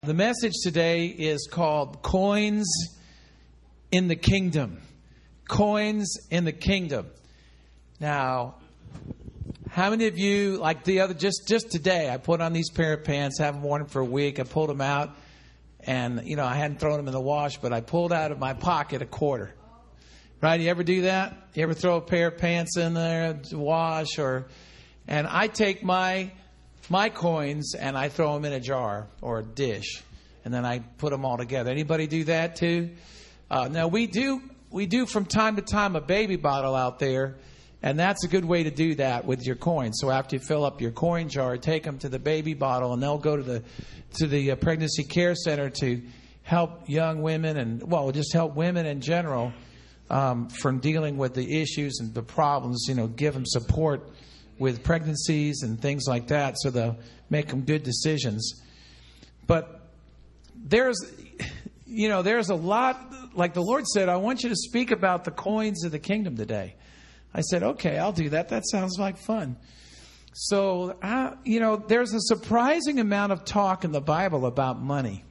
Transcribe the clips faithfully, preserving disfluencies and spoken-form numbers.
The message today is called Coins in the Kingdom. Coins in the Kingdom. Now, how many of you, like the other, just, just today, I put on these pair of pants, haven't worn them for a week, I pulled them out, and, you know, I hadn't thrown them in the wash, but I pulled out of my pocket a quarter. Right? You ever do that? You ever throw a pair of pants in there to wash? or? And I take my... my coins and I throw them in a jar or a dish, and then I put them all together. Anybody do that too? Uh, now we do we do from time to time a baby bottle out there, and that's a good way to do that with your coins. So after you fill up your coin jar, take them to the baby bottle, and they'll go to the to the uh, pregnancy care center to help young women and well just help women in general um, from dealing with the issues and the problems. You know, give them support with pregnancies and things like that, so they'll make them good decisions. But there's, you know, there's a lot, like the Lord said, I want you to speak about the coins of the kingdom today. I said, okay, I'll do that. That sounds like fun. So, uh, you know, there's a surprising amount of talk in the Bible about money.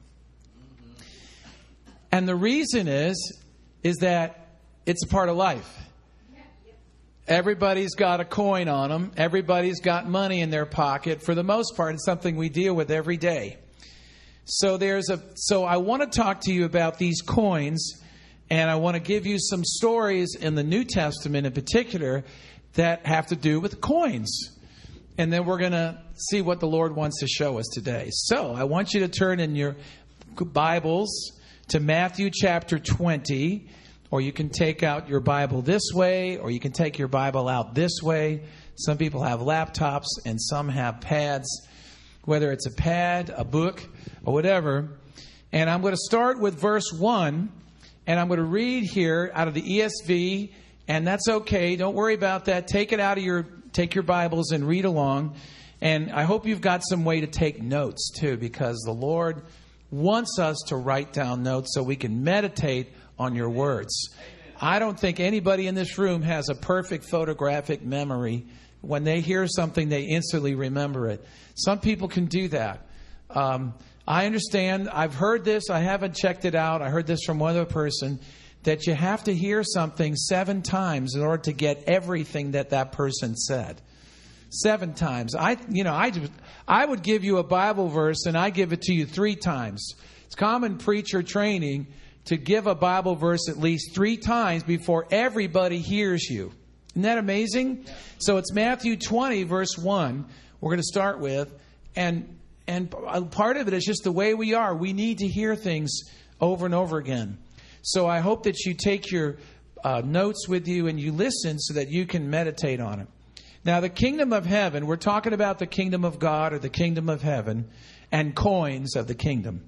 And the reason is, is that it's a part of life. Everybody's got a coin on them. Everybody's got money in their pocket. For the most part, it's something we deal with every day. So there's a. So I want to talk to you about these coins, and I want to give you some stories in the New Testament in particular that have to do with coins. And then we're going to see what the Lord wants to show us today. So I want you to turn in your Bibles to Matthew chapter twenty. Or you can take out your Bible this way, or you can take your Bible out this way. Some people have laptops and some have pads, whether it's a pad, a book, or whatever. And I'm going to start with verse one, and I'm going to read here out of the E S V, and that's okay. Don't worry about that. Take it out of your, take your Bibles and read along. And I hope you've got some way to take notes too, because the Lord wants us to write down notes so we can meditate on your words. I don't think anybody in this room has a perfect photographic memory. When they hear something, they instantly remember it. Some people can do that. Um, I understand. I've heard this. I haven't checked it out. I heard this from one other person, that you have to hear something seven times in order to get everything that that person said. Seven times. I, you know, I, I would give you a Bible verse and I give it to you three times. It's common preacher training to give a Bible verse at least three times before everybody hears you. Isn't that amazing? Yeah. So it's Matthew twenty, verse one, we're going to start with. And and part of it is just the way we are. We need to hear things over and over again. So I hope that you take your uh, notes with you and you listen so that you can meditate on it. Now, the kingdom of heaven, we're talking about the kingdom of God or the kingdom of heaven and coins of the kingdom,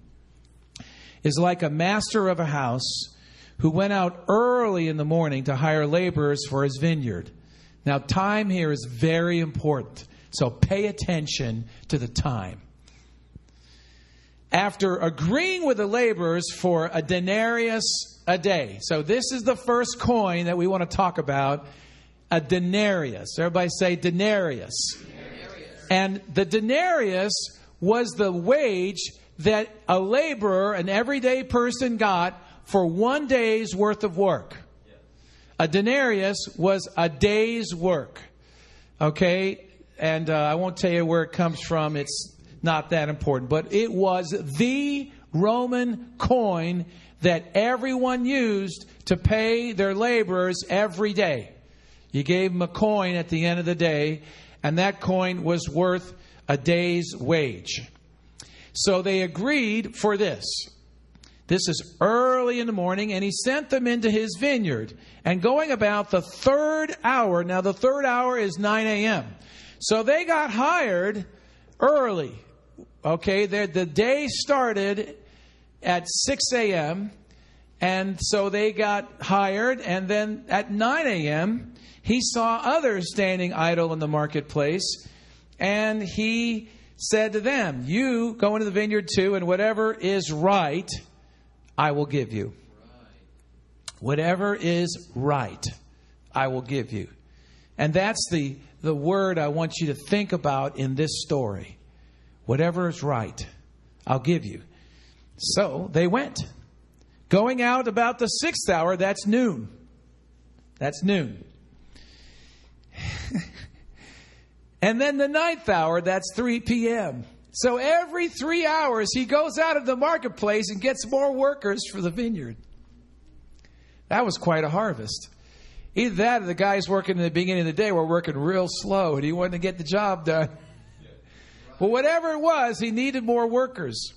is like a master of a house who went out early in the morning to hire laborers for his vineyard. Now, time here is very important, so pay attention to the time. After agreeing with the laborers for a denarius a day. So this is the first coin that we want to talk about, a denarius. Everybody say denarius. Denarius. And the denarius was the wage that a laborer, an everyday person, got for one day's worth of work. Yes. A denarius was a day's work. Okay? And uh, I won't tell you where it comes from. It's not that important. But it was the Roman coin that everyone used to pay their laborers every day. You gave them a coin at the end of the day, and that coin was worth a day's wage. So they agreed for this. This is early in the morning, and he sent them into his vineyard. And going about the third hour, now the third hour is nine a.m. So they got hired early. Okay, the day started at six a.m. And so they got hired, and then at nine a.m., he saw others standing idle in the marketplace, and he said to them, you go into the vineyard too, and whatever is right, I will give you. Right. Whatever is right, I will give you. And that's the, the word I want you to think about in this story. Whatever is right, I'll give you. So they went. Going out about the sixth hour, that's noon. That's noon. And then the ninth hour, that's three p.m. So every three hours, he goes out of the marketplace and gets more workers for the vineyard. That was quite a harvest. Either that or the guys working in the beginning of the day were working real slow and he wanted to get the job done. Well, whatever it was, he needed more workers.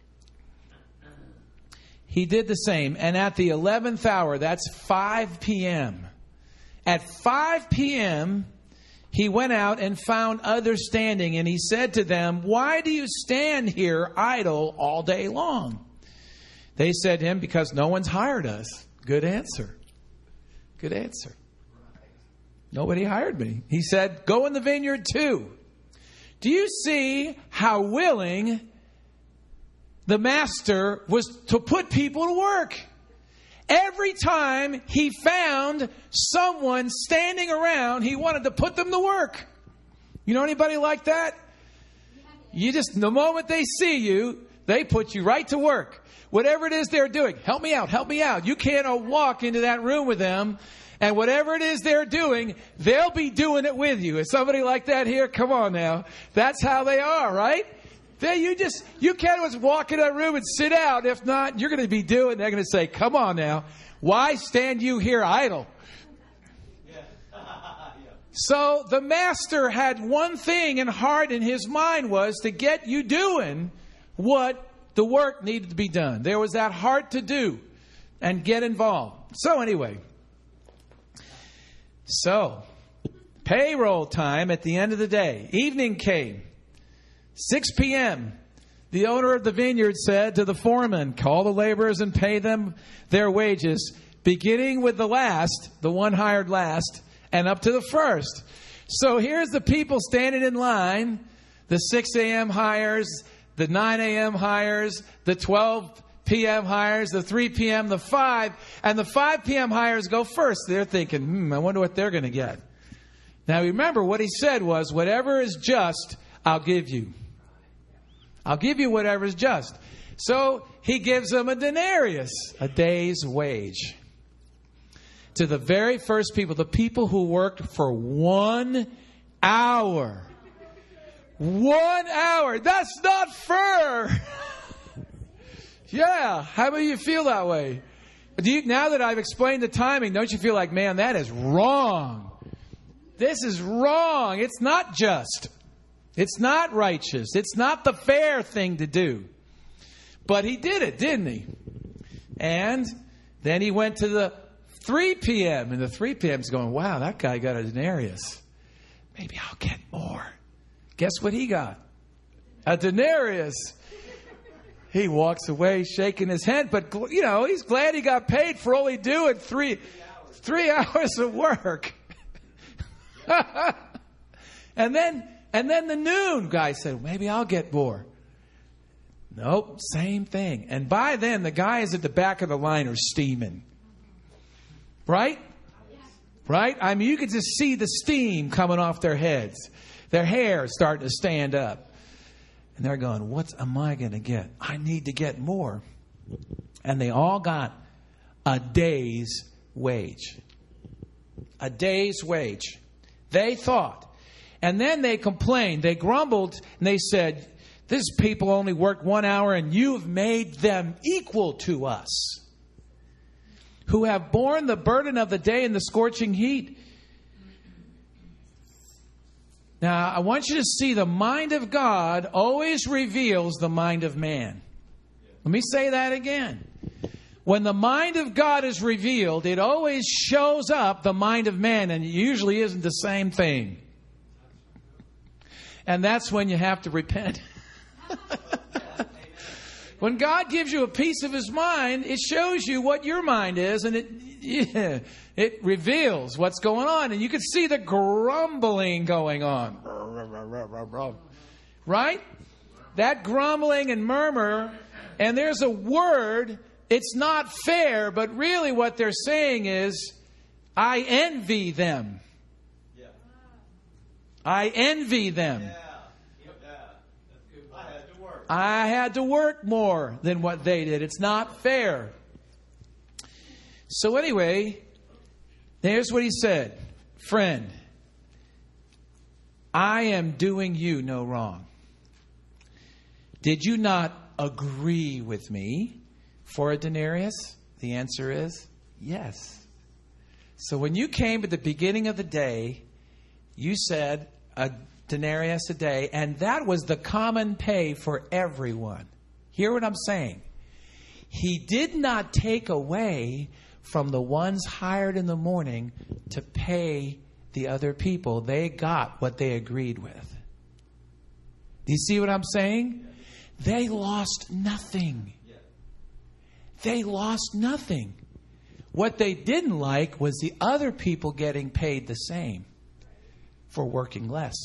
He did the same. And at the eleventh hour, that's five p.m. At five p.m., he went out and found others standing. And he said to them, "Why do you stand here idle all day long?" They said to him, "Because no one's hired us." Good answer. Good answer. Nobody hired me. He said, "Go in the vineyard too. Do you see how willing the master was to put people to work?" Every time he found someone standing around, he wanted to put them to work. You know anybody like that? You just, the moment they see you, they put you right to work. Whatever it is they're doing, help me out, help me out. You can't walk into that room with them, and whatever it is they're doing, they'll be doing it with you. Is somebody like that here? Come on now. That's how they are, right? They, you just, you can't just walk in that room and sit out. If not, you're going to be doing, they're going to say, "Come on now. Why stand you here idle?" Yeah. Yeah. So the master had one thing in heart in his mind, was to get you doing what the work needed to be done. There was that heart to do and get involved. So anyway, so payroll time at the end of the day. Evening came. six p.m. The owner of the vineyard said to the foreman, "Call the laborers and pay them their wages, beginning with the last," the one hired last, "and up to the first." So here's the people standing in line, the six a.m. hires, the nine a.m. hires, the twelve p.m. hires, the three p.m., the five, and the five p.m. hires go first. They're thinking, hmm, I wonder what they're going to get. Now remember, what he said was, whatever is just, I'll give you. I'll give you whatever is just. So he gives them a denarius, a day's wage. To the very first people, the people who worked for one hour. One hour. That's not fair. Yeah. How about you feel that way? Do you, now that I've explained the timing, don't you feel like, man, that is wrong? This is wrong. It's not just. It's not righteous. It's not the fair thing to do. But he did it, didn't he? And then he went to the three p.m. And the three p.m. is going, wow, that guy got a denarius. Maybe I'll get more. Guess what he got? A denarius. He walks away shaking his head. But, you know, he's glad he got paid for only doing three, three hours of work. and then... And then the noon guy said, maybe I'll get more. Nope, same thing. And by then, the guys at the back of the line are steaming. Right? Right? I mean, you could just see the steam coming off their heads. Their hair is starting to stand up. And they're going, what am I going to get? I need to get more. And they all got a day's wage. A day's wage. They thought. And then they complained, they grumbled, and they said, "This people only worked one hour, and you've made them equal to us, who have borne the burden of the day in the scorching heat." Now, I want you to see the mind of God always reveals the mind of man. Let me say that again. When the mind of God is revealed, it always shows up the mind of man, and it usually isn't the same thing. And that's when you have to repent. When God gives you a piece of his mind, it shows you what your mind is, and it yeah, it reveals what's going on. And you can see the grumbling going on. Right? That grumbling and murmur, and there's a word, it's not fair, but really what they're saying is, I envy them. I envy them. Yeah. Yeah. That's good. I had to work. I had to work more than what they did. It's not fair. So anyway, here's what he said. Friend, I am doing you no wrong. Did you not agree with me for a denarius? The answer is yes. So when you came at the beginning of the day, you said a denarius a day, and that was the common pay for everyone. Hear what I'm saying? He did not take away from the ones hired in the morning to pay the other people. They got what they agreed with. Do you see what I'm saying? They lost nothing. They lost nothing. What they didn't like was the other people getting paid the same for working less.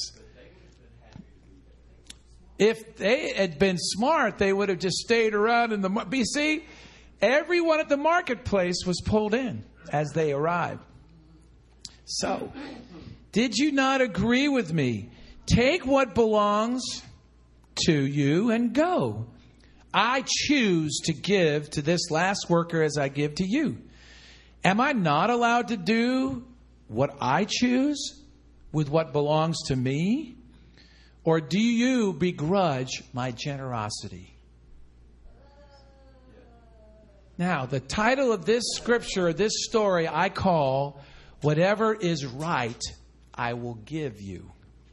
If they had been smart, they would have just stayed around in the... But you see, everyone at the marketplace was pulled in as they arrived. So, did you not agree with me? Take what belongs to you and go. I choose to give to this last worker as I give to you. Am I not allowed to do what I choose with what belongs to me? Or do you begrudge my generosity? Now, the title of this scripture, this story, I call, Whatever is Right, I Will Give You.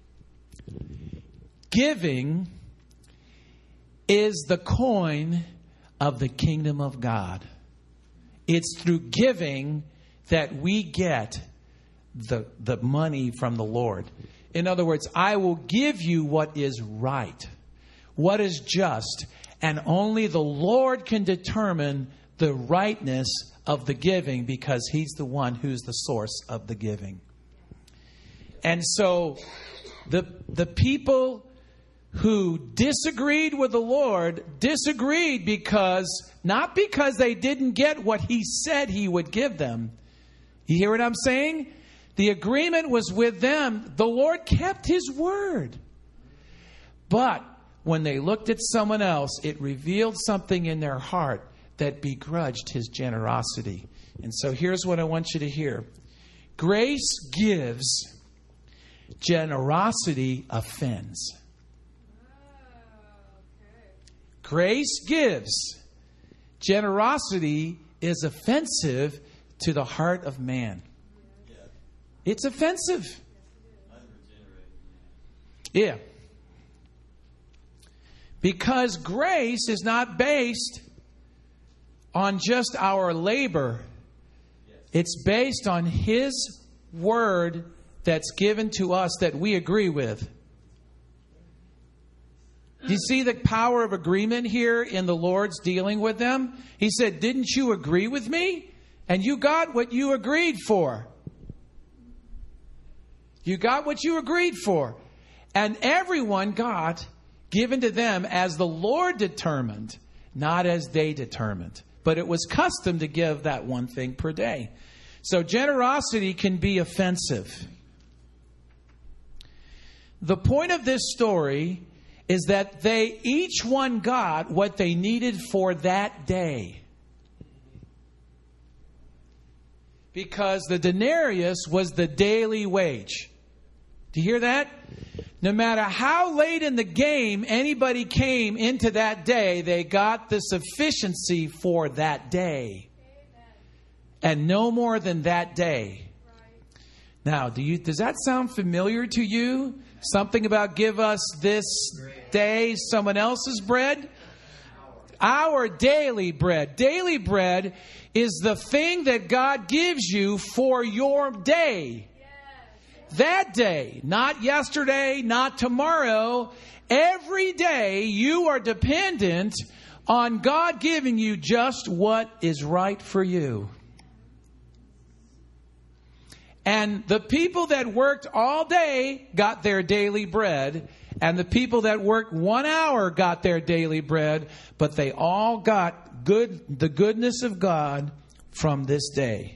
Giving is the coin of the kingdom of God. It's through giving that we get the, the money from the Lord. In other words, I will give you what is right, what is just, and only the Lord can determine the rightness of the giving because He's the one who's the source of the giving. And so the the people who disagreed with the Lord disagreed because, not because they didn't get what He said He would give them. You hear what I'm saying? The agreement was with them. The Lord kept His word. But when they looked at someone else, it revealed something in their heart that begrudged His generosity. And so here's what I want you to hear. Grace gives, generosity offends. Grace gives, generosity is offensive to the heart of man. It's offensive. Yeah. Because grace is not based on just our labor. It's based on His word that's given to us that we agree with. Do you see the power of agreement here in the Lord's dealing with them? He said, didn't you agree with me? And you got what you agreed for. You got what you agreed for. And everyone got given to them as the Lord determined, not as they determined. But it was custom to give that one thing per day. So generosity can be offensive. The point of this story is that they each one got what they needed for that day. Because the denarius was the daily wage. Do you hear that? No matter how late in the game anybody came into that day, they got the sufficiency for that day. And no more than that day. Now, do you, does that sound familiar to you? Something about give us this day someone else's bread? Our daily bread. Daily bread is the thing that God gives you for your day. That day, not yesterday, not tomorrow. Every day you are dependent on God giving you just what is right for you. And the people that worked all day got their daily bread. And the people that worked one hour got their daily bread. But they all got good, the goodness of God from this day.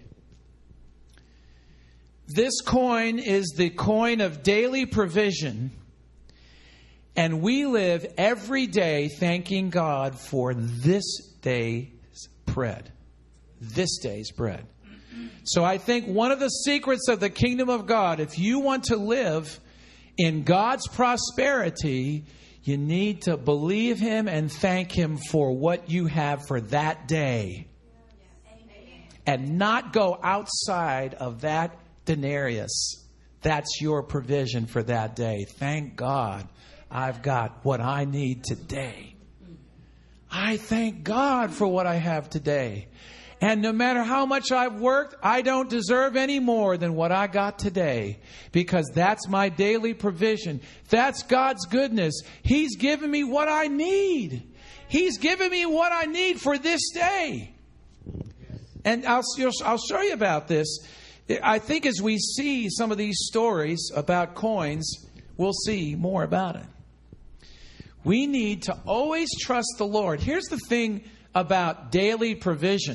This coin is the coin of daily provision. And we live every day thanking God for this day's bread. This day's bread. So I think one of the secrets of the kingdom of God, if you want to live in God's prosperity, you need to believe Him and thank Him for what you have for that day. And not go outside of that denarius. That's your provision for that day. Thank God I've got what I need today. I thank God for what I have today. And no matter how much I've worked, I don't deserve any more than what I got today. Because that's my daily provision. That's God's goodness. He's given me what I need. He's given me what I need for this day. And I'll, I'll show you about this. I think as we see some of these stories about coins, we'll see more about it. We need to always trust the Lord. Here's the thing about daily provision.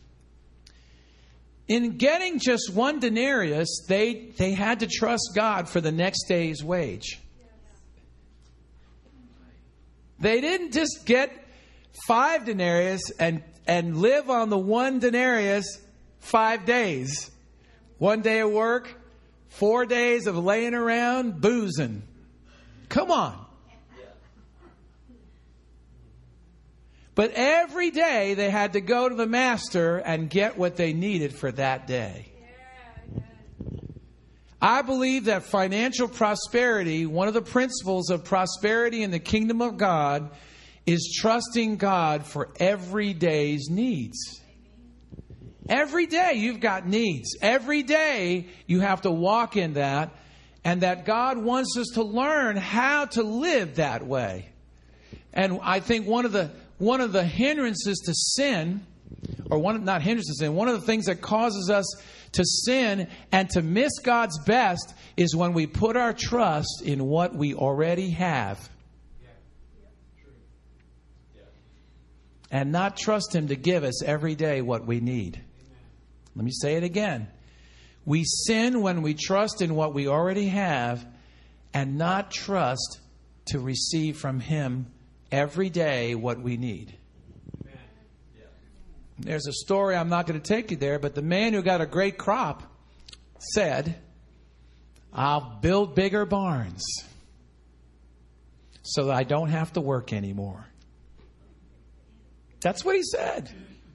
In getting just one denarius, they, they had to trust God for the next day's wage. They didn't just get five denarius and, and live on the one denarius five days. One day of work, four days of laying around boozing. Come on. But every day they had to go to the master and get what they needed for that day. I believe that financial prosperity, one of the principles of prosperity in the kingdom of God, is trusting God for every day's needs. Every day you've got needs. Every day you have to walk in that. And that God wants us to learn how to live that way. And I think one of the one of the hindrances to sin, or one not hindrances to sin, one of the things that causes us to sin and to miss God's best is when we put our trust in what we already have. And not trust Him to give us every day what we need. Let me say it again. We sin when we trust in what we already have and not trust to receive from Him every day what we need. There's a story, I'm not going to take you there, but the man who got a great crop said, I'll build bigger barns so that I don't have to work anymore. That's what he said.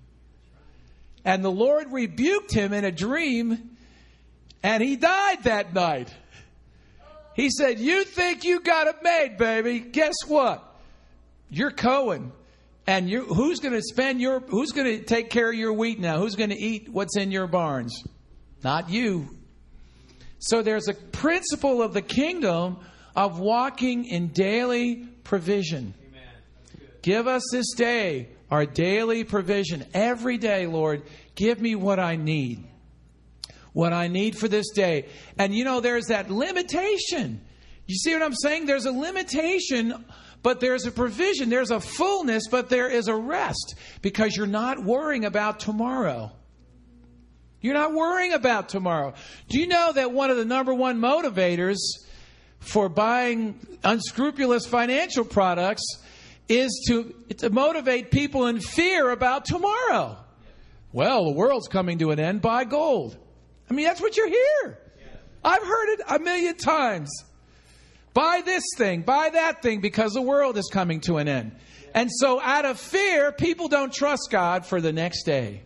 And the Lord rebuked him in a dream, and he died that night. He said, you think you got it made, baby. Guess what? You're Cohen. And you, who's going to spend your, who's going to take care of your wheat now? Who's going to eat what's in your barns? Not you. So there's a principle of the kingdom of walking in daily provision. Give us this day our daily provision. Every day, Lord, give me what I need. What I need for this day. And you know, there's that limitation. You see what I'm saying? There's a limitation, but there's a provision. There's a fullness, but there is a rest. Because you're not worrying about tomorrow. You're not worrying about tomorrow. Do you know that one of the number one motivators for buying unscrupulous financial products is to, to motivate people in fear about tomorrow? Well, the world's coming to an end. Buy gold. I mean, that's what you hear. I've heard it a million times. Buy this thing, buy that thing, because the world is coming to an end. And so out of fear, people don't trust God for the next day.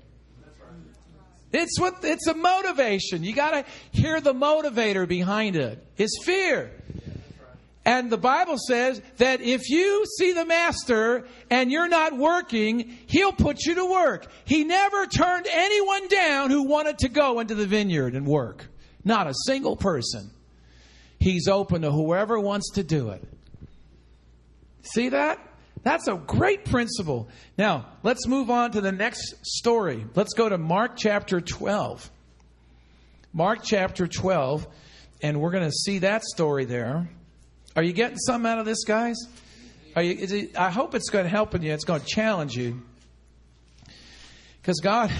It's what it's a motivation. You got to hear the motivator behind it. It's fear. And the Bible says that if you see the master and you're not working, he'll put you to work. He never turned anyone down who wanted to go into the vineyard and work. Not a single person. He's open to whoever wants to do it. See that? That's a great principle. Now, let's move on to the next story. Let's go to Mark chapter twelve. Mark chapter twelve, and we're going to see that story there. Are you getting something out of this, guys? Are you, is it, I hope it's going to help you. It's going to challenge you. Because God,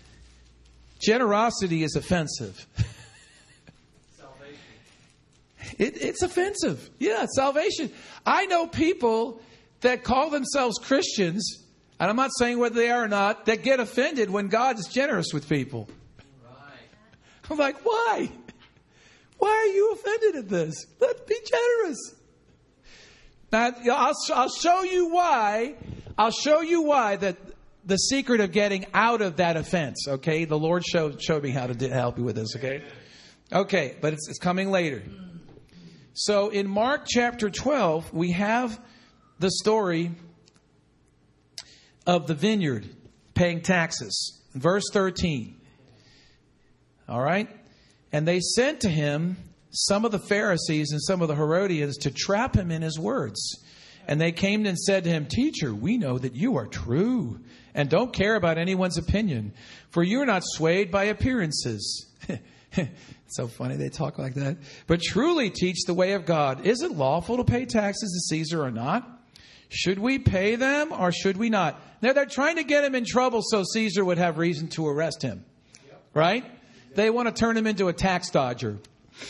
generosity is offensive. It, it's offensive. Yeah, salvation. I know people that call themselves Christians, and I'm not saying whether they are or not, that get offended when God is generous with people. Right. I'm like, why? Why are you offended at this? Let's be generous. Now, I'll, I'll show you why. I'll show you why that the secret of getting out of that offense, okay? The Lord showed, showed me how to help you with this, okay? Okay, but it's, it's coming later. So in Mark chapter twelve, we have the story of the vineyard paying taxes. Verse thirteen. All right? And they sent to him some of the Pharisees and some of the Herodians to trap him in his words. And they came and said to him, Teacher, we know that you are true and don't care about anyone's opinion, for you are not swayed by appearances. It's so funny they talk like that. But truly teach the way of God. Is it lawful to pay taxes to Caesar or not? Should we pay them or should we not? Now they're trying to get him in trouble so Caesar would have reason to arrest him. Right? They want to turn him into a tax dodger.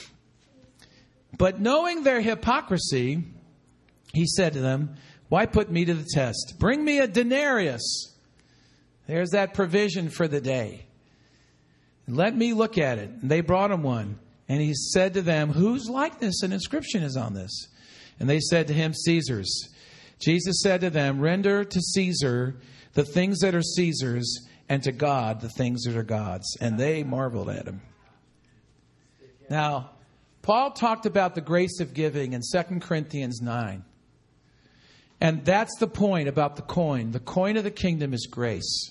But knowing their hypocrisy, he said to them, why put me to the test? Bring me a denarius. There's that provision for the day. Let me look at it. And they brought him one. And he said to them, whose likeness and inscription is on this? And they said to him, Caesar's. Jesus said to them, render to Caesar the things that are Caesar's, and to God the things that are God's. And they marveled at him. Now, Paul talked about the grace of giving in Second Corinthians nine. And that's the point about the coin. The coin of the kingdom is grace.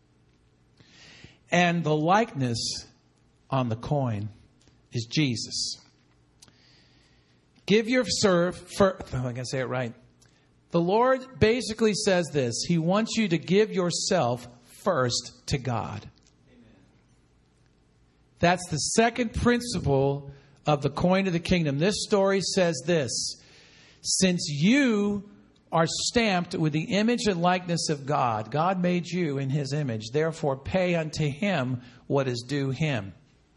And the likeness on the coin is Jesus. Give your serve for, oh, I can say it right. The Lord basically says this. He wants you to give yourself first to God. Amen. That's the second principle of the coin of the kingdom. This story says this. Since you are stamped with the image and likeness of God, God made you in his image. Therefore, pay unto him what is due him.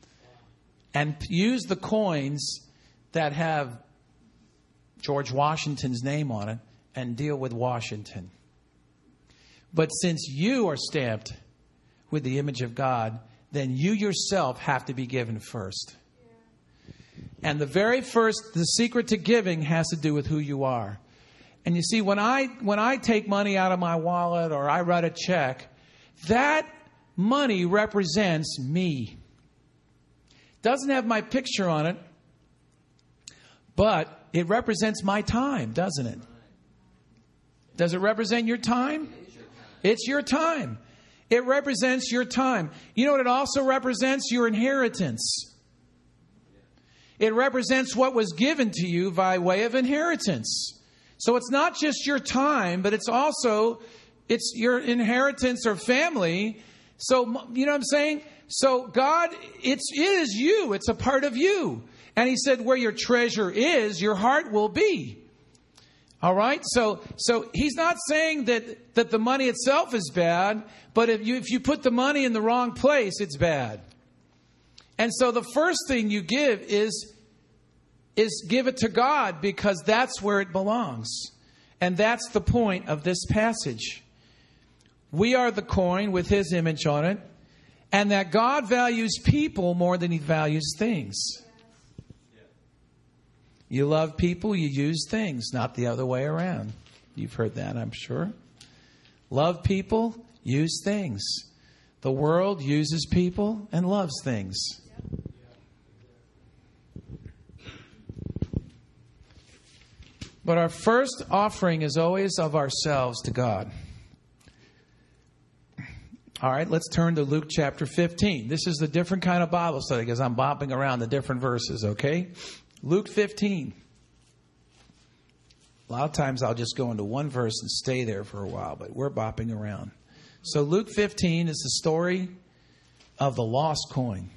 And use the coins that have George Washington's name on it and deal with Washington. But since you are stamped with the image of God, then you yourself have to be given first. And the very first, the secret to giving has to do with who you are. And you see, when I when I take money out of my wallet or I write a check, that money represents me. Doesn't have my picture on it, but it represents my time, doesn't it? Does it represent your time? It's your time. It represents your time. You know what it also represents? Your inheritance. It represents what was given to you by way of inheritance. So it's not just your time, but it's also, it's your inheritance or family. So, you know what I'm saying? So God, it's, it is you. It's a part of you. And he said, where your treasure is, your heart will be. All right. So, so he's not saying that, that the money itself is bad, but if you, if you put the money in the wrong place, it's bad. And so the first thing you give is, is give it to God, because that's where it belongs. And that's the point of this passage. We are the coin with his image on it, and that God values people more than he values things. You love people, you use things, not the other way around. You've heard that, I'm sure. Love people, use things. The world uses people and loves things. But our first offering is always of ourselves to God. All right, let's turn to Luke chapter fifteen. This is a different kind of Bible study because I'm bopping around the different verses, okay? Luke fifteen. A lot of times I'll just go into one verse and stay there for a while, but we're bopping around. So Luke fifteen is the story of the lost coin.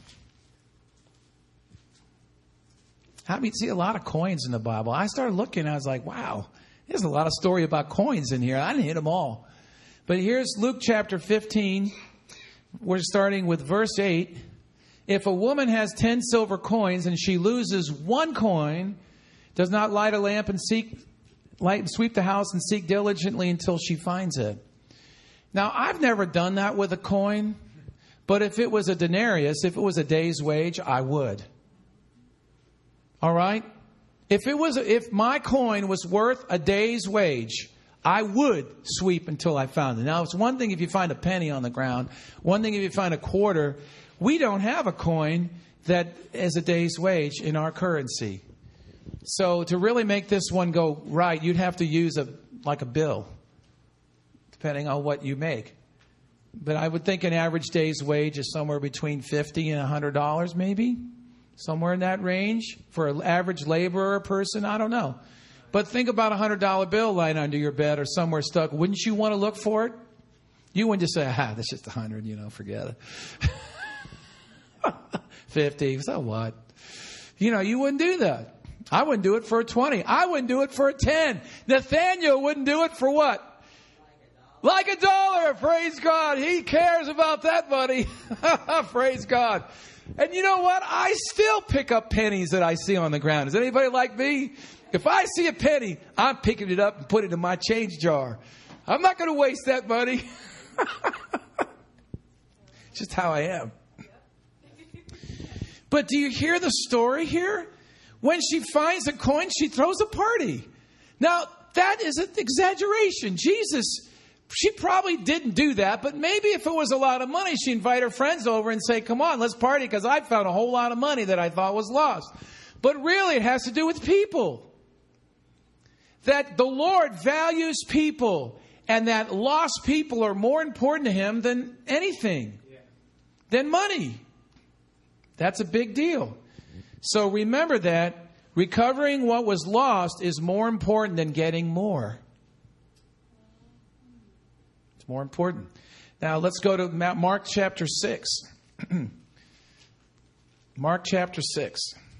How many see a lot of coins in the Bible? I started looking, I was like, wow, there's a lot of story about coins in here. I didn't hit them all. But here's Luke chapter fifteen. We're starting with verse eight. If a woman has ten silver coins and she loses one coin, does not light a lamp and seek light and sweep the house and seek diligently until she finds it. Now, I've never done that with a coin, but if it was a denarius, if it was a day's wage, I would. All right? If it was, if my coin was worth a day's wage, I would sweep until I found it. Now, it's one thing if you find a penny on the ground. One thing if you find a quarter. We don't have a coin that is a day's wage in our currency. So to really make this one go right, you'd have to use a like a bill, depending on what you make. But I would think an average day's wage is somewhere between fifty dollars and one hundred dollars maybe. Somewhere in that range for an average laborer person. I don't know. But think about a one hundred dollar bill lying under your bed or somewhere stuck. Wouldn't you want to look for it? You wouldn't just say, ah, that's just one hundred, you know, forget it. fifty, so what? You know, you wouldn't do that. I wouldn't do it for a twenty. I wouldn't do it for a ten. Nathaniel wouldn't do it for what? Like a dollar. Praise God. He cares about that money. Praise God. And you know what? I still pick up pennies that I see on the ground. Is anybody like me? If I see a penny, I'm picking it up and putting it in my change jar. I'm not going to waste that money. Just how I am. But do you hear the story here? When she finds a coin, she throws a party. Now, that is an exaggeration. Jesus, she probably didn't do that, but maybe if it was a lot of money, she'd invite her friends over and say, come on, let's party, because I found a whole lot of money that I thought was lost. But really, it has to do with people. That the Lord values people, and that lost people are more important to Him than anything, yeah. than money. That's a big deal. So remember that recovering what was lost is more important than getting more. It's more important. Now let's go to Mark chapter six. Mark chapter six.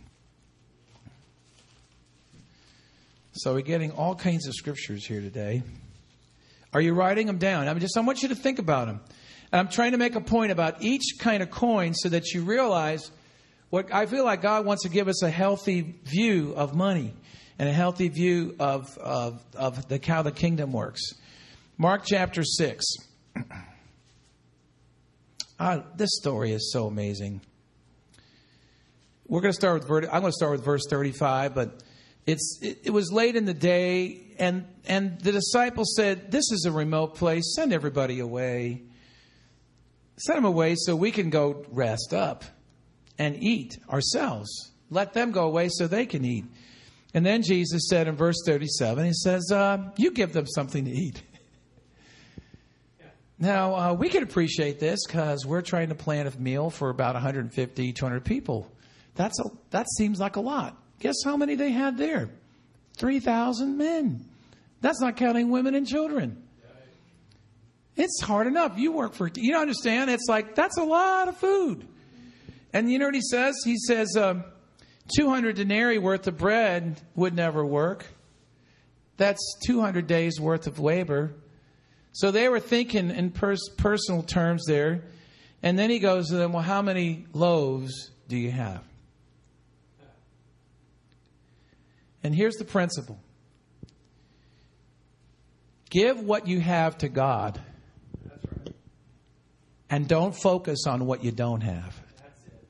So we're getting all kinds of scriptures here today. Are you writing them down? I mean, just I want you to think about them. And I'm trying to make a point about each kind of coin so that you realize what I feel like God wants to give us a healthy view of money and a healthy view of, of, of the, how the kingdom works. Mark chapter six. Ah, this story is so amazing. We're going to start with verse, I'm going to start with verse thirty-five, but it's it, it was late in the day, and and the disciples said, "This is a remote place. Send everybody away. Send them away so we can go rest up and eat ourselves. Let them go away so they can eat." And then Jesus said in verse thirty-seven, He says, uh, "You give them something to eat." Now, uh, we can appreciate this because we're trying to plan a meal for about one hundred fifty, two hundred people. That's a, that seems like a lot. Guess how many they had there? three thousand men. That's not counting women and children. It's hard enough. You work for, you don't understand. It's like, that's a lot of food. And you know what he says? He says, um, two hundred denarii worth of bread would never work. That's two hundred days worth of labor. So they were thinking in pers- personal terms there. And then he goes to them, well, how many loaves do you have? And here's the principle. Give what you have to God. That's right. And don't focus on what you don't have. That's it.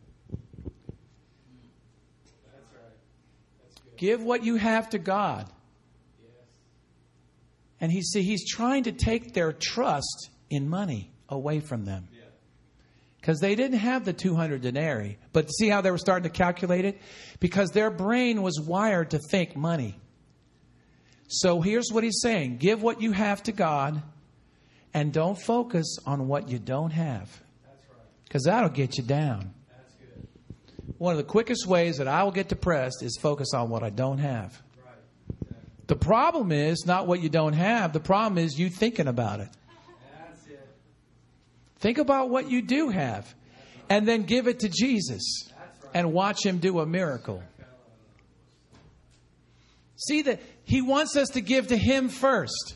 That's right. That's good. Give what you have to God. Yes. And he see he's trying to take their trust in money away from them. Because they didn't have the two hundred denarii. But see how they were starting to calculate it? Because their brain was wired to think money. So here's what he's saying. Give what you have to God and don't focus on what you don't have. Because that'll get you down. That's good. One of the quickest ways that I will get depressed is focus on what I don't have. Right. Exactly. The problem is not what you don't have. The problem is you thinking about it. Think about what you do have and then give it to Jesus and watch Him do a miracle. See that He wants us to give to Him first.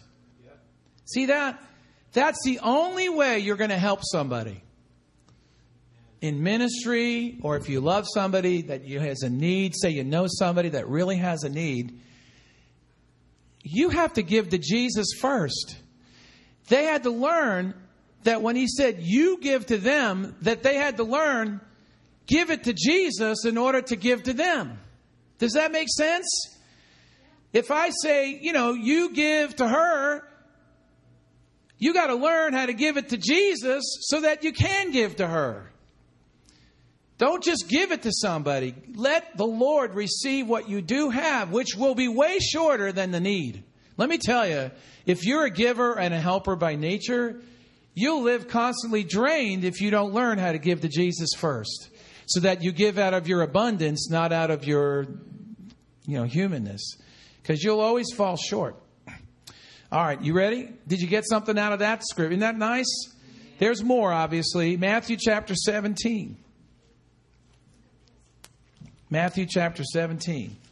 See that? That's the only way you're going to help somebody in ministry, or if you love somebody that you has a need, say you know somebody that really has a need, you have to give to Jesus first. They had to learn that when he said you give to them, that they had to learn, give it to Jesus in order to give to them. Does that make sense? If I say, you know, you give to her, you got to learn how to give it to Jesus so that you can give to her. Don't just give it to somebody. Let the Lord receive what you do have, which will be way shorter than the need. Let me tell you, if you're a giver and a helper by nature, you'll live constantly drained if you don't learn how to give to Jesus first. So that you give out of your abundance, not out of your, you know, humanness. Because you'll always fall short. All right, you ready? Did you get something out of that script? Isn't that nice? There's more, obviously. Matthew chapter seventeen. Matthew chapter seventeen.